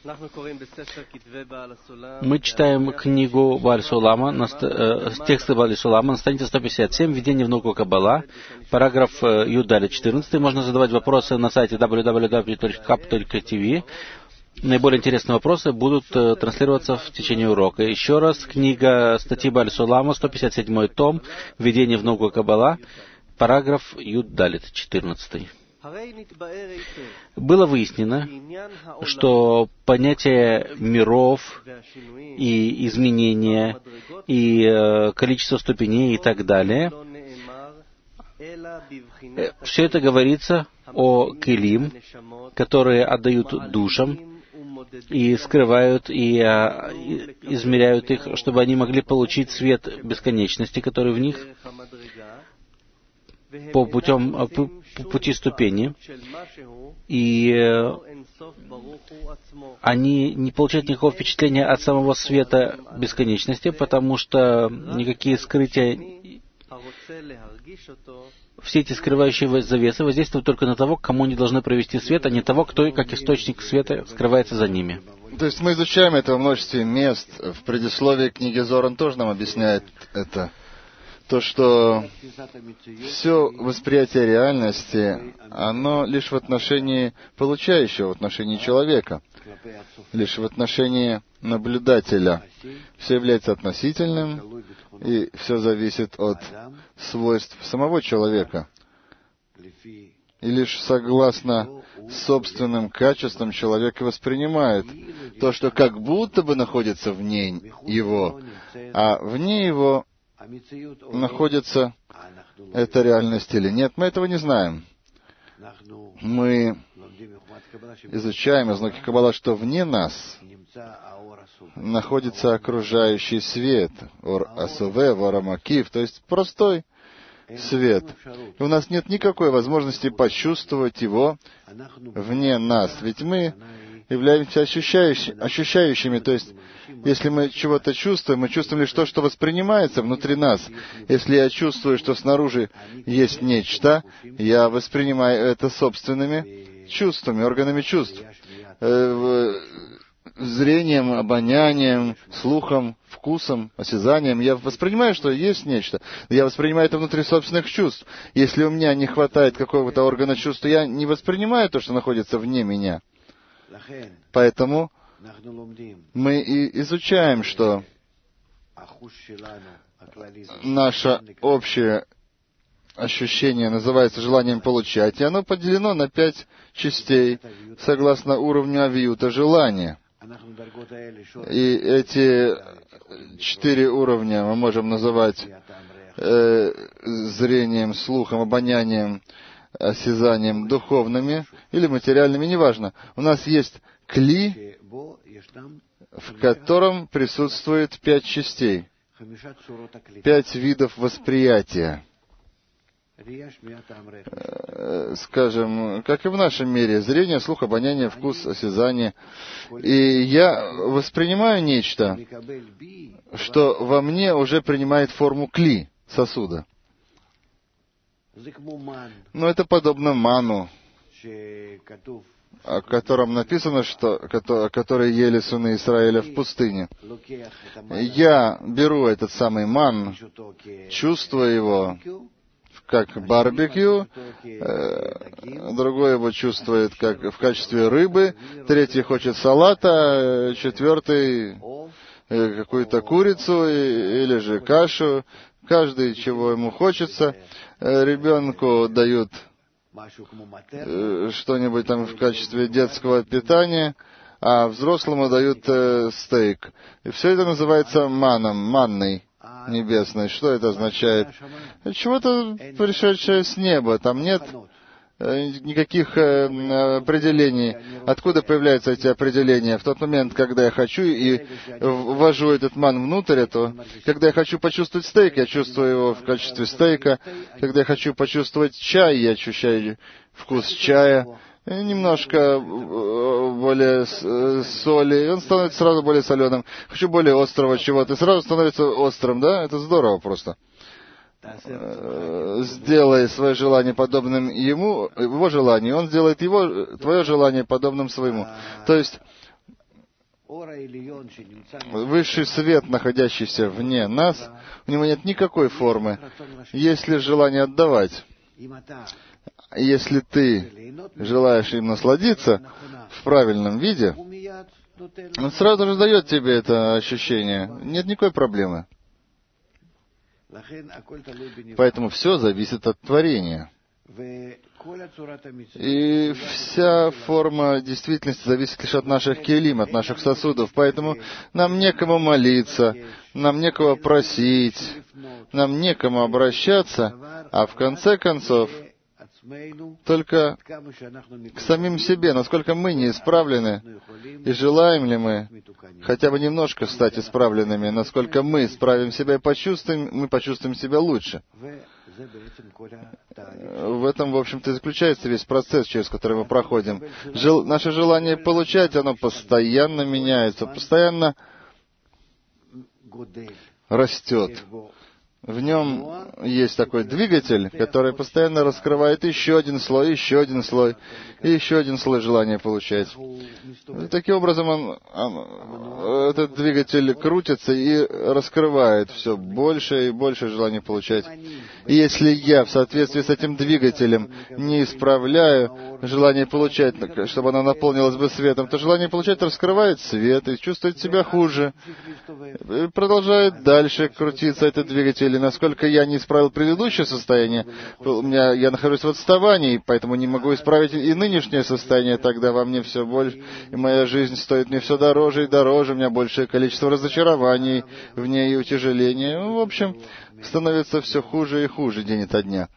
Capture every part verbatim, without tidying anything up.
Мы читаем книгу Бааль Сулама, на, э, тексты Бааль Сулама на странице сто пятьдесят семь, введение в науку Каббала, параграф э, Юдалит четырнадцать. Можно задавать вопросы на сайте дабл ю дабл ю дабл ю точка кап точка ти ви. Наиболее интересные вопросы будут э, транслироваться в течение урока. Еще раз, книга статьи Бааль Сулама, сто пятьдесят седьмой том, введение в науку Каббала, параграф Юдалит четырнадцать. Было выяснено, что понятие миров и изменения, и э, количество ступеней и так далее, э, все это говорится о келим, которые отдают душам и скрывают и э, измеряют их, чтобы они могли получить свет бесконечности, который в них, по, путем, по, по пути ступени, и э, они не получают никакого впечатления от самого света бесконечности, потому что никакие скрытия, все эти скрывающие завесы воздействуют только на того, к кому они должны провести свет, а не того, кто, как источник света, скрывается за ними. То есть мы изучаем это во множестве мест. В предисловии книги Зоар он тоже нам объясняет это. То, что все восприятие реальности, оно лишь в отношении получающего, в отношении человека, лишь в отношении наблюдателя. Все является относительным, и все зависит от свойств самого человека. И лишь согласно собственным качествам человек воспринимает то, что как будто бы находится вне его, а вне его находится эта реальность или нет, мы этого не знаем. Мы изучаем из науки Каббала, что вне нас находится окружающий свет, ор асуве, ор амакив, то есть простой свет. И у нас нет никакой возможности почувствовать его вне нас, ведь мы являемся ощущающими, ощущающими, то есть, если мы чего-то чувствуем, мы чувствуем лишь то, что воспринимается внутри нас. Если я чувствую, что снаружи есть нечто, я воспринимаю это собственными чувствами, органами чувств, э, зрением, обонянием, слухом, вкусом, осязанием. Я воспринимаю, что есть нечто. Я воспринимаю это внутри собственных чувств. Если у меня не хватает какого-то органа чувств, я не воспринимаю то, что находится вне меня. Поэтому мы и изучаем, что наше общее ощущение называется желанием получать, и оно поделено на пять частей, согласно уровню авиюта желания. И эти четыре уровня мы можем называть э, зрением, слухом, обонянием, осязанием, духовными или материальными, неважно. У нас есть кли, в котором присутствует пять частей, пять видов восприятия. Скажем, как и в нашем мире, зрение, слух, обоняние, вкус, осязание. И я воспринимаю нечто, что во мне уже принимает форму кли, сосуда. Но это подобно ману, о котором написано, что, который ели сыны Израиля в пустыне. Я беру этот самый ман, чувствую его, как барбекю, другой его чувствует как в качестве рыбы, третий хочет салата, четвертый какую-то курицу или же кашу, каждый чего ему хочется. Ребенку дают что-нибудь там в качестве детского питания, а взрослому дают стейк. И все это называется маном, манной небесной. Что это означает? Чего-то пришедшее с неба. Там нет никаких определений. Откуда появляются эти определения? В тот момент, когда я хочу и ввожу этот ман внутрь, то когда я хочу почувствовать стейк, я чувствую его в качестве стейка. Когда я хочу почувствовать чай, я ощущаю вкус чая. Немножко более соли, и он становится сразу более соленым. Хочу более острого чего-то, и сразу становится острым, да? Это здорово просто. Сделай свое желание подобным ему, его желанию, он сделает его, твое желание подобным своему. То есть высший свет, находящийся вне нас, у него нет никакой формы. Есть лишь желание отдавать. Если ты желаешь им насладиться в правильном виде, он сразу же дает тебе это ощущение. Нет никакой проблемы. Поэтому все зависит от творения. И вся форма действительности зависит лишь от наших келим, от наших сосудов. Поэтому нам некому молиться, нам некого просить, нам некому обращаться, а в конце концов только к самим себе, насколько мы не исправлены, и желаем ли мы хотя бы немножко стать исправленными, насколько мы исправим себя и почувствуем, мы почувствуем себя лучше. В этом, в общем-то, и заключается весь процесс, через который мы проходим. Жел... Наше желание получать, оно постоянно меняется, постоянно растет. В нем есть такой двигатель, который постоянно раскрывает еще один слой, еще один слой, и еще один слой желания получать. И таким образом он, он, этот двигатель крутится и раскрывает все больше и больше желания получать. И если я в соответствии с этим двигателем не исправляю желание получать, чтобы оно наполнилось бы светом, то желание получать раскрывает свет и чувствует себя хуже. И продолжает дальше крутиться этот двигатель. И насколько я не исправил предыдущее состояние, у меня, я нахожусь в отставании, поэтому не могу исправить и нынешнее состояние, тогда во мне все больше, и моя жизнь стоит мне все дороже и дороже, у меня большее количество разочарований в ней и утяжеления. В общем, становится все хуже и хуже день ото дня.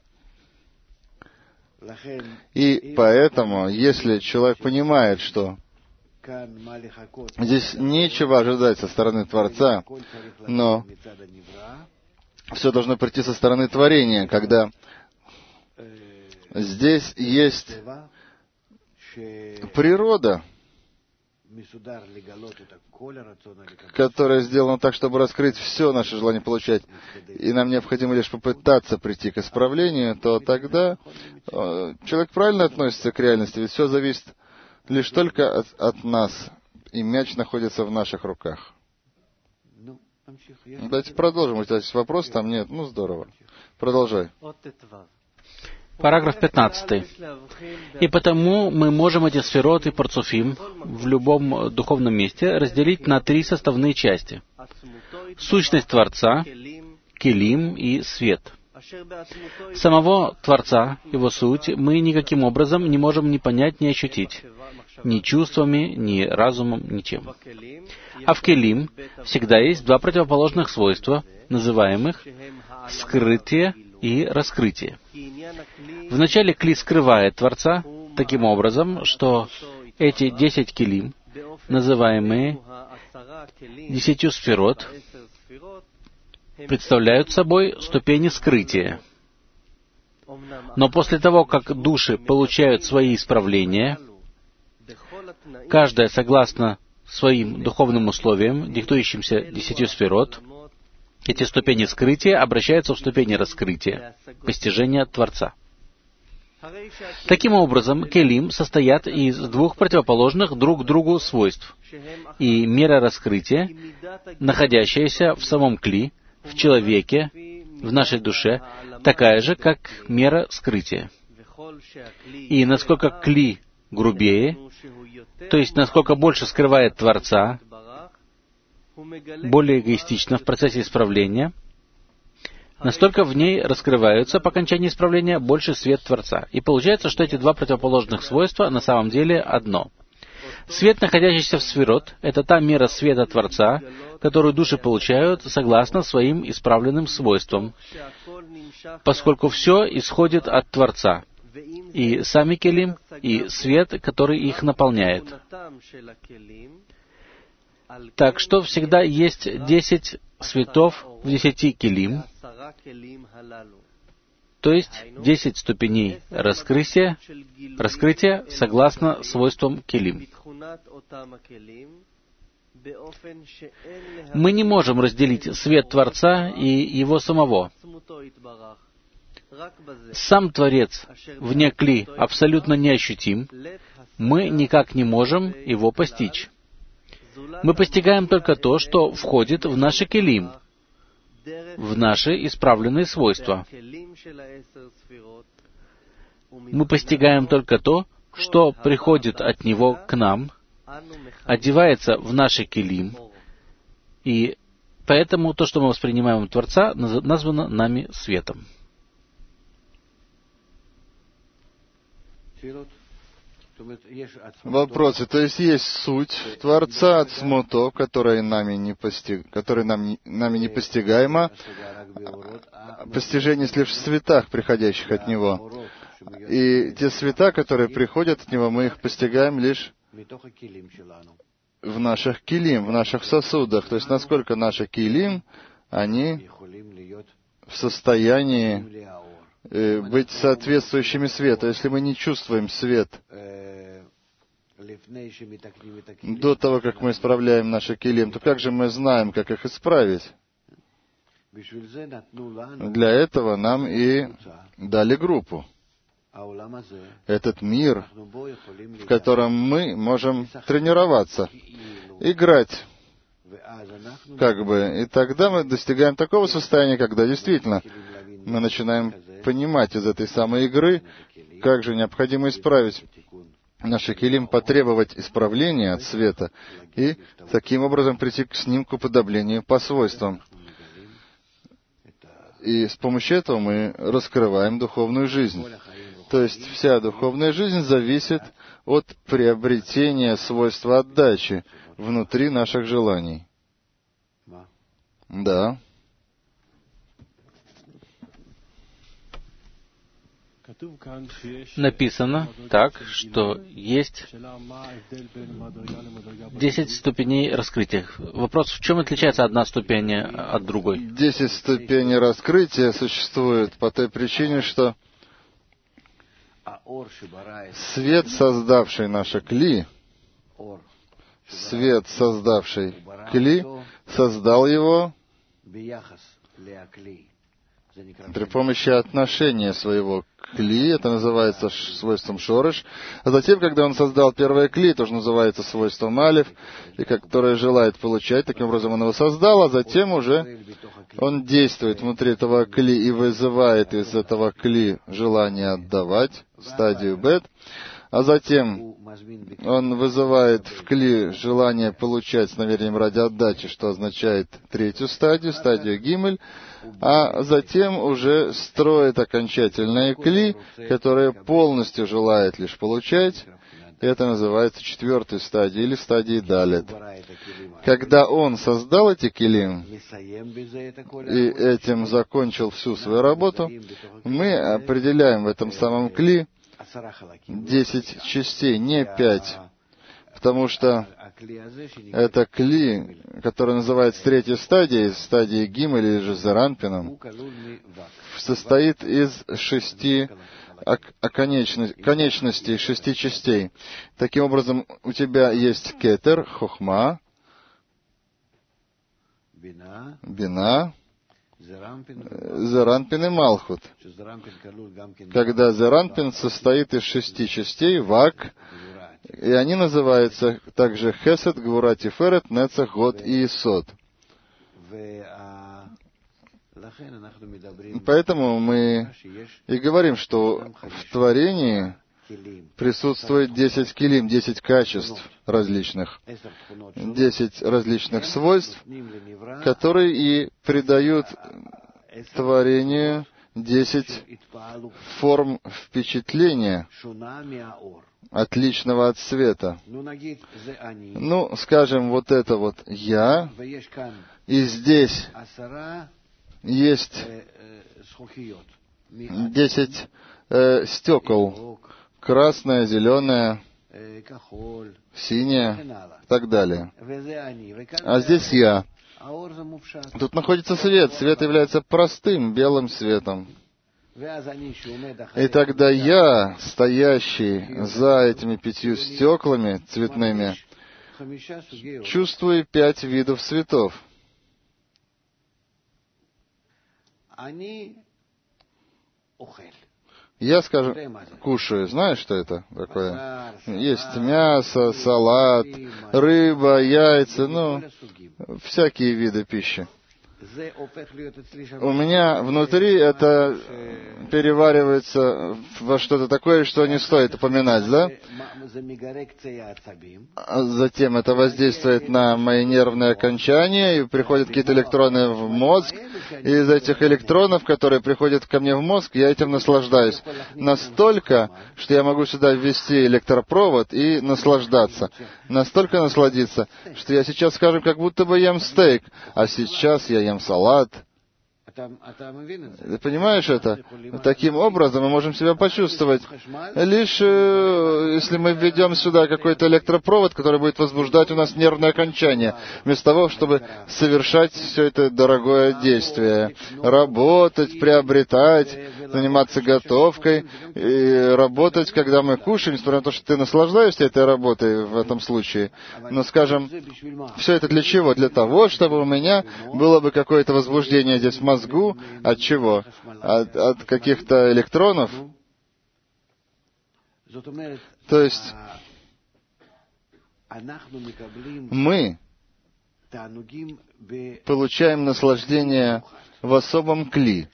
И поэтому, если человек понимает, что здесь нечего ожидать со стороны Творца, но все должно прийти со стороны творения, когда здесь есть природа, которая сделана так, чтобы раскрыть все наше желание получать, и нам необходимо лишь попытаться прийти к исправлению, то тогда человек правильно относится к реальности, ведь все зависит лишь только от, от нас, и мяч находится в наших руках. Давайте продолжим. У тебя есть вопрос? Там нет. Ну, здорово. Продолжай. Параграф пятнадцатый. И потому мы можем эти сферот и парцуфим в любом духовном месте разделить на три составные части. Сущность Творца, келим и свет. Самого Творца, его суть, мы никаким образом не можем ни понять, ни ощутить. Ни чувствами, ни разумом, ничем. А в келим всегда есть два противоположных свойства, называемых скрытие и раскрытие. Вначале кли скрывает Творца таким образом, что эти десять келим, называемые десятью сферот, представляют собой ступени скрытия. Но после того, как души получают свои исправления, каждая согласно своим духовным условиям, диктующимся десятью сферот, эти ступени скрытия обращаются в ступени раскрытия, постижения Творца. Таким образом, келим состоят из двух противоположных друг другу свойств, и мера раскрытия, находящаяся в самом кли, в человеке, в нашей душе, такая же, как мера скрытия. И насколько кли грубее, то есть насколько больше скрывает Творца, более эгоистично в процессе исправления, настолько в ней раскрываются по окончании исправления больше свет Творца. И получается, что эти два противоположных свойства на самом деле одно. Свет, находящийся в сферот, это та мера света Творца, которую души получают согласно своим исправленным свойствам, поскольку все исходит от Творца, и сами келим, и свет, который их наполняет. Так что всегда есть десять светов в десяти келим, то есть десять ступеней раскрытия, раскрытия согласно свойствам келим. Мы не можем разделить свет Творца и Его самого. Сам Творец вне кли абсолютно неощутим, мы никак не можем Его постичь. Мы постигаем только то, что входит в наши келим, в наши исправленные свойства. Мы постигаем только то, что приходит от Него к нам, одевается в наши келим, и поэтому то, что мы воспринимаем от Творца, названо нами светом. Вопросы. То есть есть суть Творца от смутов, которая нами не постиг... которая нам... нами не постигаема, постижение лишь в светах, приходящих от Него. И те света, которые приходят от Него, мы их постигаем лишь в наших килим, в наших сосудах. То есть насколько наши килим, они в состоянии э, быть соответствующими свету. Если мы не чувствуем свет до того, как мы исправляем наши килим, то как же мы знаем, как их исправить? Для этого нам и дали группу. Этот мир, в котором мы можем тренироваться, играть, как бы. И тогда мы достигаем такого состояния, когда действительно мы начинаем понимать из этой самой игры, как же необходимо исправить наши килим, потребовать исправления от света и таким образом прийти к снимку уподоблению по свойствам. И с помощью этого мы раскрываем духовную жизнь. То есть вся духовная жизнь зависит от приобретения свойства отдачи внутри наших желаний. Да. Написано так, что есть десять ступеней раскрытия. Вопрос, в чем отличается одна ступень от другой? Десять ступеней раскрытия существует по той причине, что свет, создавший наше кли, свет, создавший кли, создал его при помощи отношения своего кли, это называется свойством шорыш, а затем, когда он создал первое кли, тоже называется свойством алиф, и которое желает получать, таким образом он его создал, а затем уже он действует внутри этого кли и вызывает из этого кли желание отдавать, стадию бет, а затем он вызывает в кли желание получать с намерением ради отдачи, что означает третью стадию, стадию гимель, а затем уже строит окончательное кли, которое полностью желает лишь получать. Это называется четвертой стадией или стадией далет. Когда он создал эти килим и этим закончил всю свою работу, мы определяем в этом самом кли десять частей, не пять, потому что это кли, который называется третьей стадией, стадией гимель или же заранпином, состоит из шести конечностей, шести частей. Таким образом, у тебя есть кетер, хохма, бина, Зеранпин и Малхут. Когда Зеранпин состоит из шести частей, вак, и они называются также Хесед, Гвура, Тиферет, Нецах, Год и Исод. Поэтому мы и говорим, что в творении присутствует десять килим, десять качеств различных, десять различных свойств, которые и придают творению десять форм впечатления, отличного от света. Ну, скажем, вот это вот «я», и здесь есть десять э, стекол, красное, зеленое, синее и так далее. А здесь я. Тут находится свет. Свет является простым белым светом. И тогда я, стоящий за этими пятью стеклами цветными, чувствую пять видов цветов. Я, скажем, кушаю. Знаешь, что это такое? Есть мясо, салат, рыба, яйца, ну, всякие виды пищи. У меня внутри это переваривается во что-то такое, что не стоит упоминать, да? Затем это воздействует на мои нервные окончания, и приходят какие-то электроны в мозг, и из этих электронов, которые приходят ко мне в мозг, я этим наслаждаюсь. Настолько, что я могу сюда ввести электропровод и наслаждаться. Настолько насладиться, что я сейчас, скажем, как будто бы ем стейк, а сейчас я ем салат. Ты понимаешь это? Таким образом мы можем себя почувствовать. Лишь э, если мы введем сюда какой-то электропровод, который будет возбуждать у нас нервное окончание, вместо того, чтобы совершать все это дорогое действие. Работать, приобретать, заниматься готовкой, и работать, когда мы кушаем, несмотря на то, что ты наслаждаешься этой работой в этом случае. Но, скажем, все это для чего? Для того, чтобы у меня было бы какое-то возбуждение здесь в мозгу. От чего? От, от каких-то электронов? То есть мы получаем наслаждение в особом кли.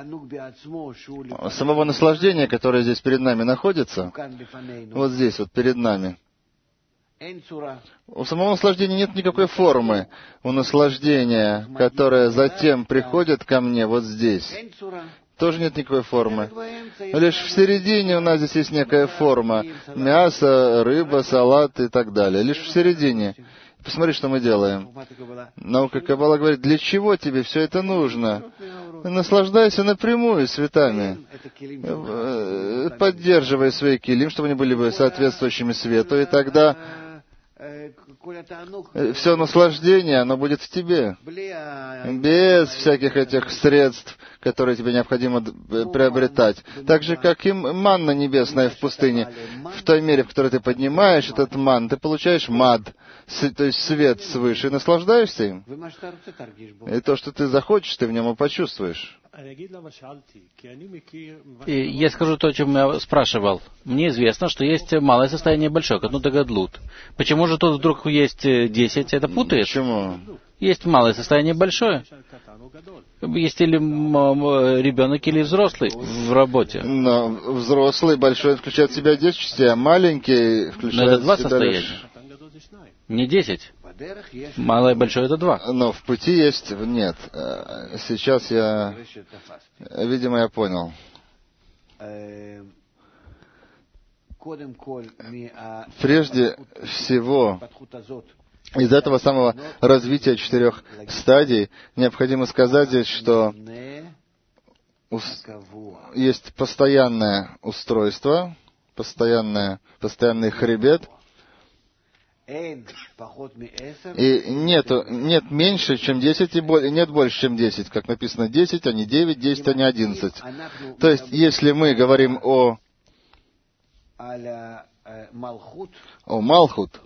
Самого наслаждения, которое здесь перед нами находится, вот здесь вот перед нами. У самого наслаждения нет никакой формы. У наслаждения, которое затем приходит ко мне вот здесь, тоже нет никакой формы. Лишь в середине у нас здесь есть некая форма. Мясо, рыба, салат и так далее. Лишь в середине. Посмотри, что мы делаем. Наука Каббала говорит, для чего тебе все это нужно? Наслаждайся напрямую светами. Поддерживай свои килим, чтобы они были бы соответствующими свету, и тогда все наслаждение, оно будет в тебе. Без всяких этих средств, которые тебе необходимо приобретать. Так же, как и манна небесная в пустыне. В той мере, в которой ты поднимаешь этот ман, ты получаешь мад, то есть свет свыше, и наслаждаешься им. И то, что ты захочешь, ты в нем и почувствуешь. И я скажу то, о чем я спрашивал. Мне известно, что есть малое состояние большое, как ну гадлут. Почему же тут вдруг есть десять? Это путает? Почему? Есть малое состояние большое. Есть или ребенок, или взрослый в работе. Но взрослый большой включает в себя десять частей, а маленький включает в себя состояния. Лишь... Не десять. Малое и большое — это два. Но в пути есть... Нет. Сейчас я... Видимо, я понял. Прежде всего, из этого самого развития четырех стадий необходимо сказать здесь, что есть постоянное устройство, постоянное, постоянный хребет, и нету, нет меньше, чем десять, и нет больше, чем десять. Как написано, десять, а не девять, десять, а не одиннадцать. То есть, если мы говорим о, о Малхут,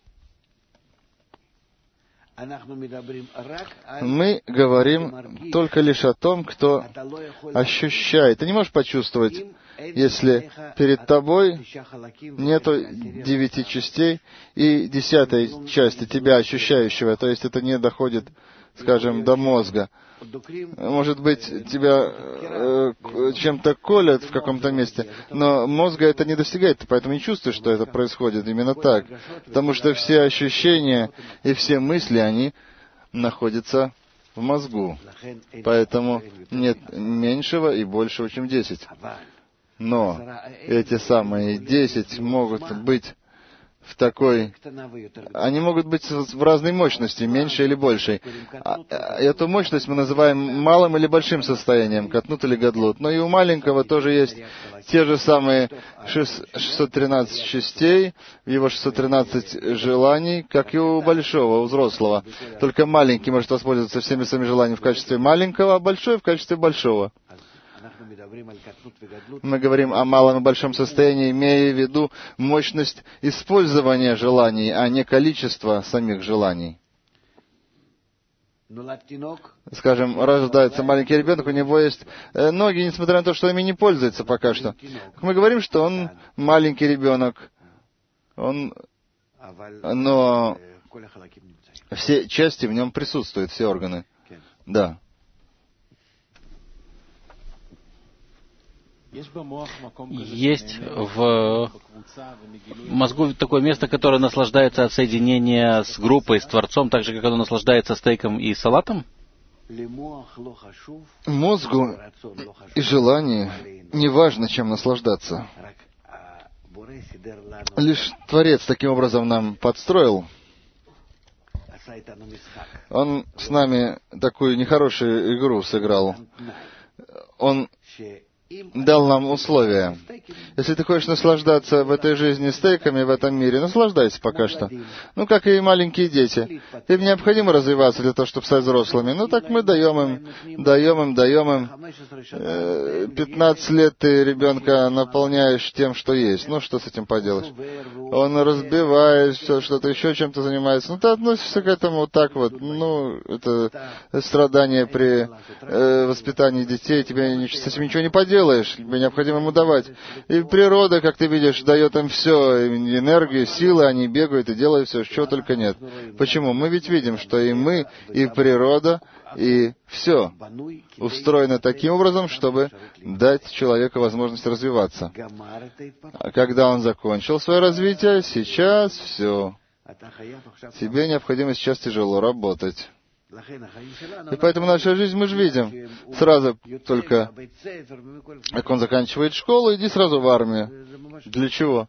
мы говорим только лишь о том, кто ощущает. Ты не можешь почувствовать, если перед тобой нету девяти частей и десятой части тебя ощущающего, то есть это не доходит, скажем, до мозга. Может быть, тебя э, чем-то колят в каком-то месте, но мозга это не достигает, ты поэтому не чувствуешь, что это происходит именно так. Потому что все ощущения и все мысли, они находятся в мозгу. Поэтому нет меньшего и большего, чем десять. Но эти самые десять могут быть в такой... Они могут быть в разной мощности, меньшей или большей. А эту мощность мы называем малым или большим состоянием, катнут или гадлут. Но и у маленького тоже есть те же самые шестьсот тринадцать частей, его шестьсот тринадцать желаний, как и у большого, у взрослого. Только маленький может воспользоваться всеми своими желаниями в качестве маленького, а большой в качестве большого. Мы говорим о малом и большом состоянии, имея в виду мощность использования желаний, а не количество самих желаний. скажем, рождается маленький ребенок, у него есть ноги, несмотря на то, что ими не пользуется пока что. Мы говорим, что он маленький ребенок, он, но все части в нем присутствуют, все органы. Да. Есть в мозгу такое место, которое наслаждается от соединения с группой, с Творцом, так же, как оно наслаждается стейком и салатом? Мозгу и желанию не важно, чем наслаждаться. Лишь Творец таким образом нам подстроил. Он с нами такую нехорошую игру сыграл. Он дал нам условия. Если ты хочешь наслаждаться в этой жизни стейками, в этом мире, наслаждайся пока что. Ну, как и маленькие дети. Им необходимо развиваться для того, чтобы стать взрослыми. Ну, так мы даем им, даем им, даем им. пятнадцать лет ты ребенка наполняешь тем, что есть. Ну, что с этим поделаешь? Он разбивает все, что-то еще чем-то занимается. Ну, ты относишься к этому вот так вот. Ну, это страдание при э, воспитании детей. Тебе с этим ничего не поделаешь. Тебе необходимо ему давать. И природа, как ты видишь, дает им все, энергию, силы, они бегают и делают все, чего только нет. Почему? Мы ведь видим, что и мы, и природа, и все устроено таким образом, чтобы дать человеку возможность развиваться. А когда он закончил свое развитие, сейчас все. Тебе необходимо сейчас тяжело работать. И поэтому наша жизнь, мы же видим, сразу только, как он заканчивает школу, иди сразу в армию. Для чего?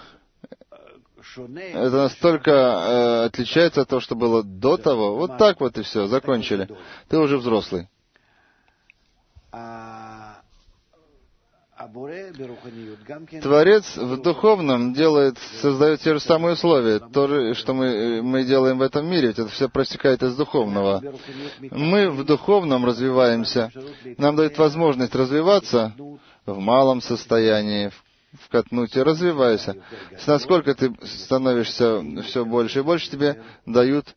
Это настолько э, отличается от того, что было до того. Вот так вот и все, закончили. Ты уже взрослый. Творец в духовном делает, создает те же самые условия, то же, что мы, мы делаем в этом мире, ведь это все проистекает из духовного. Мы в духовном развиваемся, нам дают возможность развиваться в малом состоянии, в катнуте, развивайся. Насколько ты становишься все больше и больше, тебе дают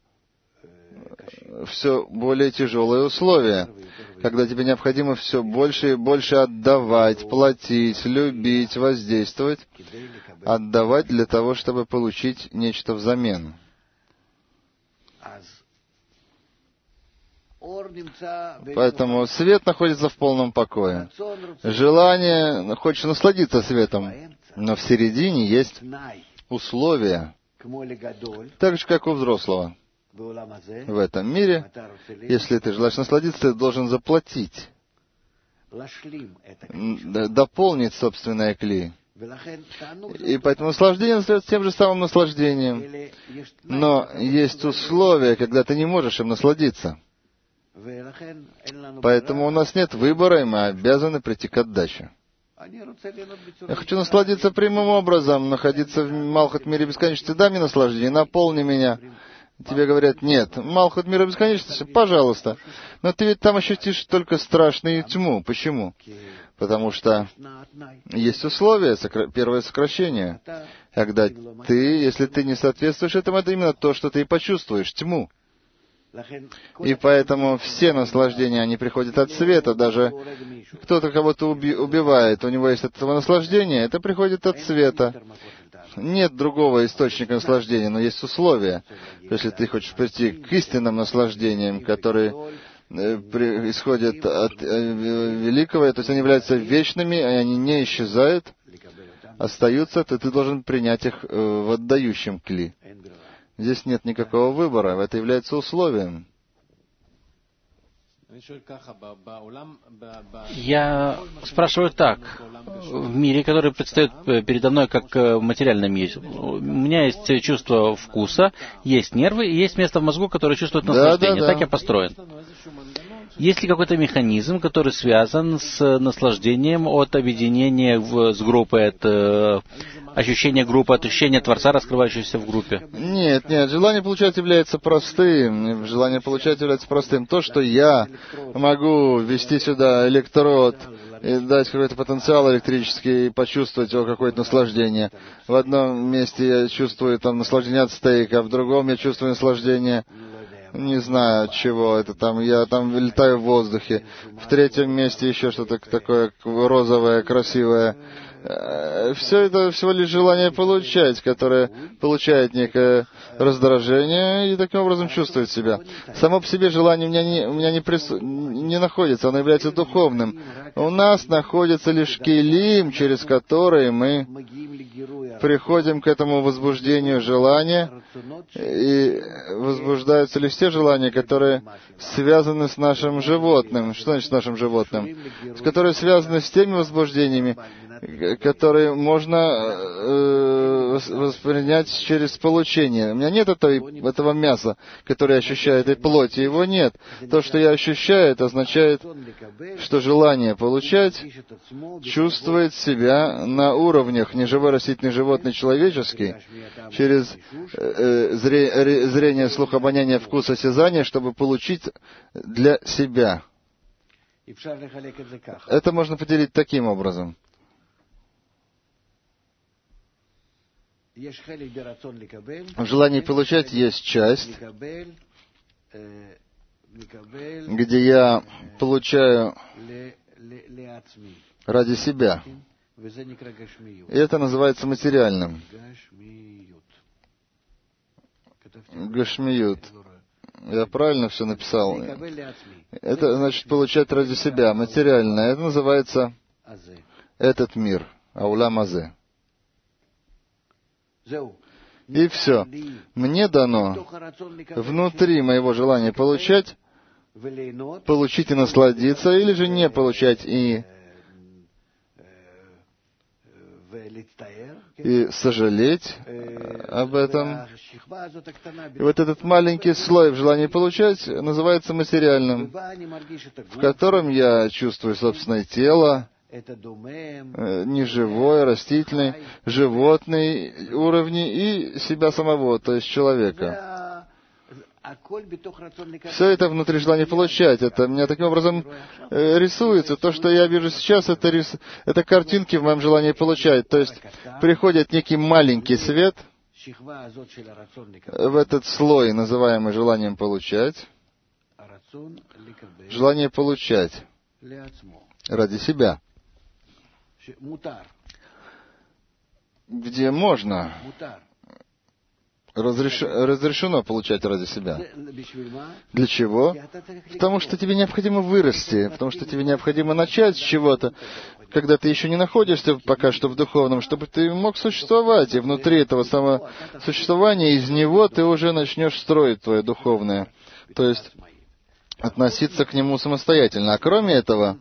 все более тяжелые условия, когда тебе необходимо все больше и больше отдавать, платить, любить, воздействовать, отдавать для того, чтобы получить нечто взамен. Поэтому свет находится в полном покое. Желание, хочешь насладиться светом, но в середине есть условия, так же, как у взрослого. В этом мире, если ты желаешь насладиться, ты должен заплатить, дополнить собственное кли. И поэтому наслаждение остается тем же самым наслаждением. Но есть условия, когда ты не можешь им насладиться. Поэтому у нас нет выбора, и мы обязаны прийти к отдаче. Я хочу насладиться прямым образом, находиться в Малхут мире бесконечности. Дай мне наслаждение, наполни меня. Тебе говорят, нет, Малхут мира бесконечности, пожалуйста. Но ты ведь там ощутишь только страшную тьму. Почему? Потому что есть условия, первое сокращение. Когда ты, если ты не соответствуешь этому, это именно то, что ты и почувствуешь, тьму. И поэтому все наслаждения, они приходят от света. Даже кто-то кого-то уби- убивает, у него есть от этого наслаждения, это приходит от света. Нет другого источника наслаждения, но есть условия. Если ты хочешь прийти к истинным наслаждениям, которые э, при, исходят от э, великого, то есть они являются вечными, и они не исчезают, остаются, то ты должен принять их э, в отдающем кли. Здесь нет никакого выбора, это является условием. Я спрашиваю так. В мире, который предстает передо мной как материальный мир, у меня есть чувство вкуса, есть нервы, и есть место в мозгу, которое чувствует наслаждение. Да, да, да. Так я построен. Есть ли какой-то механизм, который связан с наслаждением от объединения в, с группой, от э, ощущения группы, от ощущения Творца, раскрывающегося в группе? Нет, нет, желание получать является простым. Желание получать является простым. То, что я могу ввести сюда электрод и дать какой-то потенциал электрический и почувствовать его какое-то наслаждение. В одном месте я чувствую там наслаждение от стейка, в другом я чувствую наслаждение не знаю от чего это там, я там летаю в воздухе. В третьем месте еще что-то такое розовое, красивое. Все это всего лишь желание получать, которое получает некое раздражение и таким образом чувствует себя. Само по себе желание у меня не, у меня не, прису... не находится, оно является духовным. У нас находится лишь келим, через который мы приходим к этому возбуждению желания, и возбуждаются лишь те желания, которые связаны с нашим животным. Что значит с нашим животным? С которые связаны с теми возбуждениями, которые можно э, воспринять через получение. У меня нет этой, этого мяса, которое я ощущаю, этой плоти, его нет. То, что я ощущаю, это означает, что желание получать чувствует себя на уровнях неживой, растительный, животный, человеческий, через э, зре, зрение, слух, обоняние, вкус, осязание, чтобы получить для себя. Это можно поделить таким образом. В желании получать есть часть, где я получаю ради себя. И это называется материальным. Гашмиют. Я правильно все написал? Это значит получать ради себя. Материальное. Это называется этот мир. Аулам азе. И все. Мне дано внутри моего желания получать, получить и насладиться, или же не получать и, и сожалеть об этом. И вот этот маленький слой в желании получать называется материальным, в котором я чувствую собственное тело, неживой, растительный, животный уровни и себя самого, то есть человека. Все это внутри желания получать. Это у меня таким образом э, рисуется. То, что я вижу сейчас, это, рис... это картинки в моем желании получать. То есть приходит некий маленький свет в этот слой, называемый желанием получать. Желание получать ради себя. Где можно, разреш... разрешено получать ради себя. Для чего? Потому что тебе необходимо вырасти, потому что тебе необходимо начать с чего-то, когда ты еще не находишься пока что в духовном, чтобы ты мог существовать, и внутри этого самого существования, из него ты уже начнешь строить твое духовное, то есть относиться к нему самостоятельно. А кроме этого,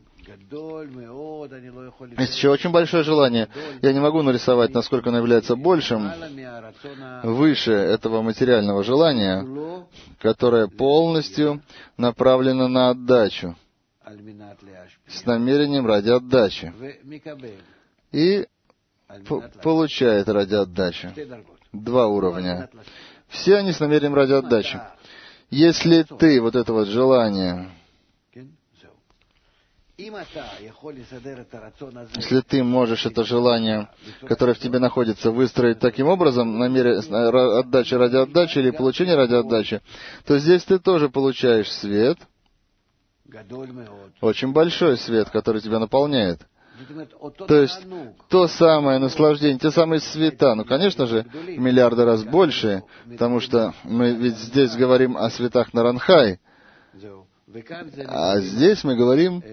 есть еще очень большое желание. Я не могу нарисовать, насколько оно является большим, выше этого материального желания, которое полностью направлено на отдачу, с намерением ради отдачи. И получает ради отдачи. Два уровня. Все они с намерением ради отдачи. Если ты вот это вот желание... Если ты можешь это желание, которое в тебе находится, выстроить таким образом, намерение отдачи ради отдачи или получения ради отдачи, то здесь ты тоже получаешь свет, очень большой свет, который тебя наполняет. То есть то самое наслаждение, те самые света, ну, конечно же, в миллиарды раз больше, потому что мы ведь здесь говорим о светах Наранхай. А здесь мы говорим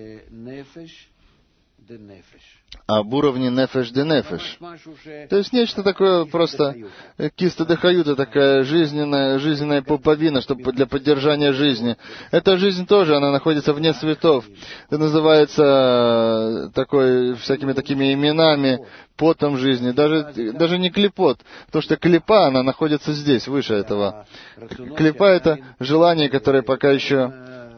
об уровне нефеш де нефеш. То есть нечто такое просто киста де хаюта, такая жизненная, жизненная пуповина, чтобы для поддержания жизни. Эта жизнь тоже, она находится вне светов. Это называется такой, всякими такими именами, потом жизни. Даже, даже не клипот, потому что клипа, она находится здесь, выше этого. Клипа — это желание, которое пока еще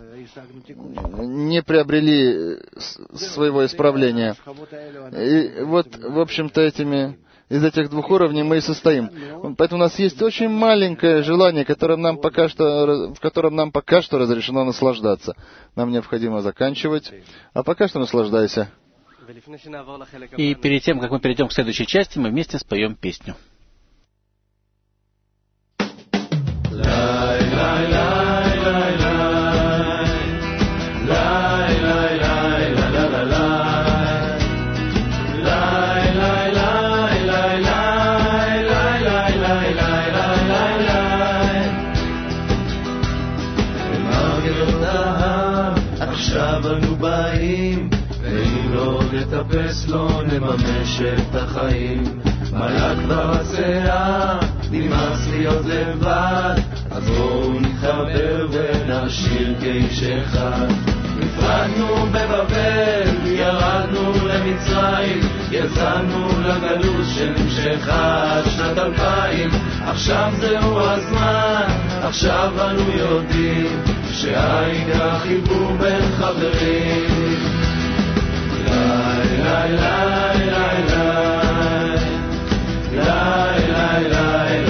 не приобрели своего исправления. И вот, в общем-то, этими, из этих двух уровней мы и состоим. Поэтому у нас есть очень маленькое желание, которым нам пока что, в котором нам пока что разрешено наслаждаться. Нам необходимо заканчивать, а пока что наслаждайся. И перед тем, как мы перейдем к следующей части, мы вместе споем песню. Лай, лай, лай. עכשיו אנו באים, ואם לא נטפס לא נממש את החיים. מלאה כבר הצעה, נמאס להיות לבד, אז בואו נתחבר ונשיר כאיש אחד. נפרדנו בבבל, ירדנו למצרים, יצאנו לגלות שנמשכה עד שנת אלפיים. עכשיו זהו הזמן, עכשיו אנו יודעים שהעיקר חיבור בין חברים. לי לי לי לי לי לי לי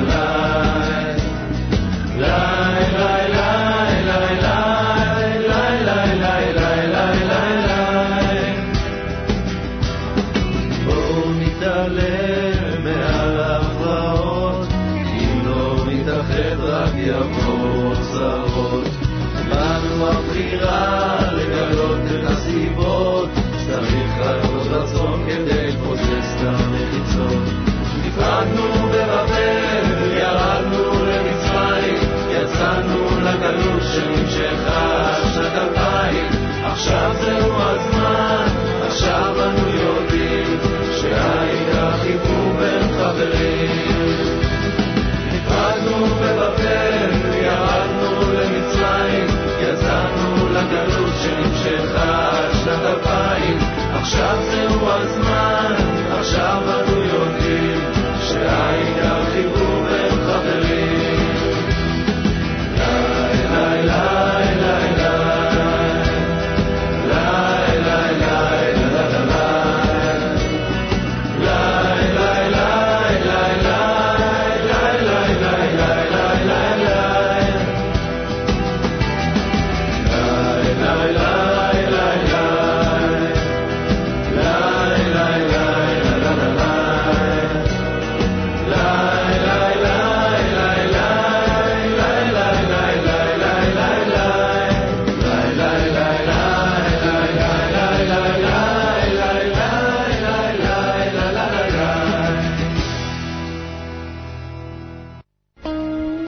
יבוא צרות, באנו הבחירה לגלות את הסיבות, צריך רק עוד רצון כדי לפוצץ את המחיצות. נפרדנו